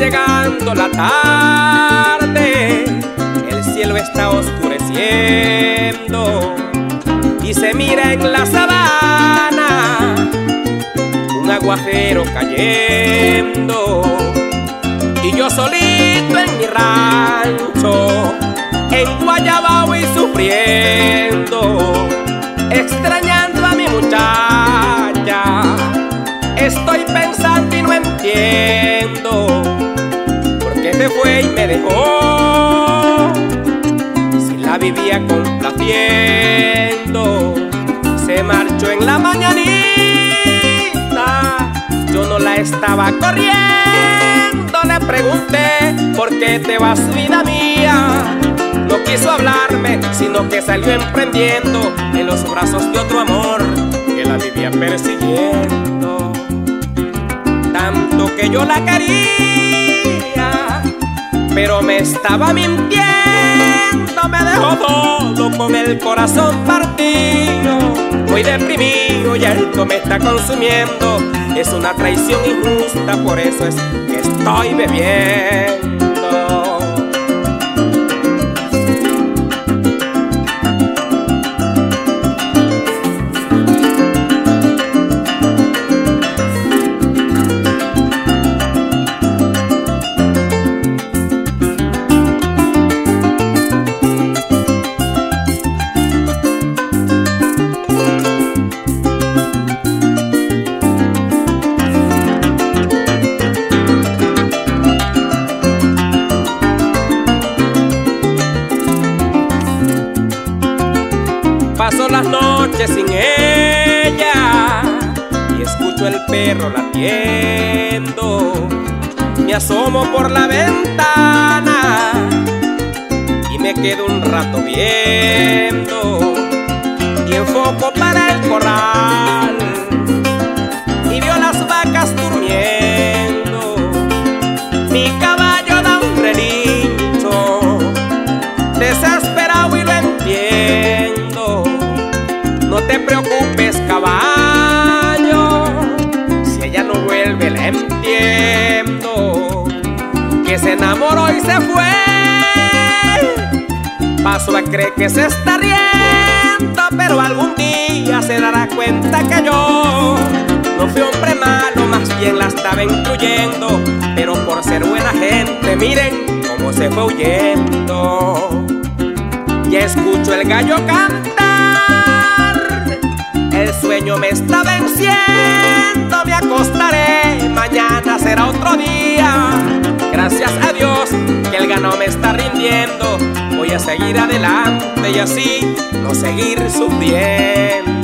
llegando la tarde, el cielo está oscureciendo y se mira en la sabana un aguacero cayendo. Y yo solito en mi rancho, en Guayabao y sufriendo, extrañando a mi muchacha. Estoy pensando y no entiendo por qué se fue y me dejó. Si la vivía complaciendo, se marchó en la mañanita. Yo no la estaba corriendo. Le pregunté por qué te vas, vida mía. No quiso hablarme, sino que salió emprendiendo en los brazos de otro amor que la vivía persiguiendo. Tanto que yo la quería, pero me estaba mintiendo. Me dejó todo con el corazón partido, muy deprimido, y esto me está consumiendo. Es una traición injusta, por eso es que estoy bebiendo. Paso las noches sin ella y escucho el perro latiendo. Me asomo por la ventana y me quedo un rato viendo. Y enfoco para el corral y veo las vacas durmiendo. Mi caballo da un relincho desesperado y lo entiendo. No te preocupes, caballo, si ella no vuelve la entiendo, que se enamoró y se fue. Paso a creer que se está riendo, pero algún día se dará cuenta que yo no fui hombre malo, más bien la estaba incluyendo. Pero por ser buena gente, miren cómo se fue huyendo. Y escucho el gallo cantar, el sueño me está venciendo. Me acostaré, mañana será otro día. Gracias a Dios que el ganado me está rindiendo. Voy a seguir adelante y así no seguir sufriendo.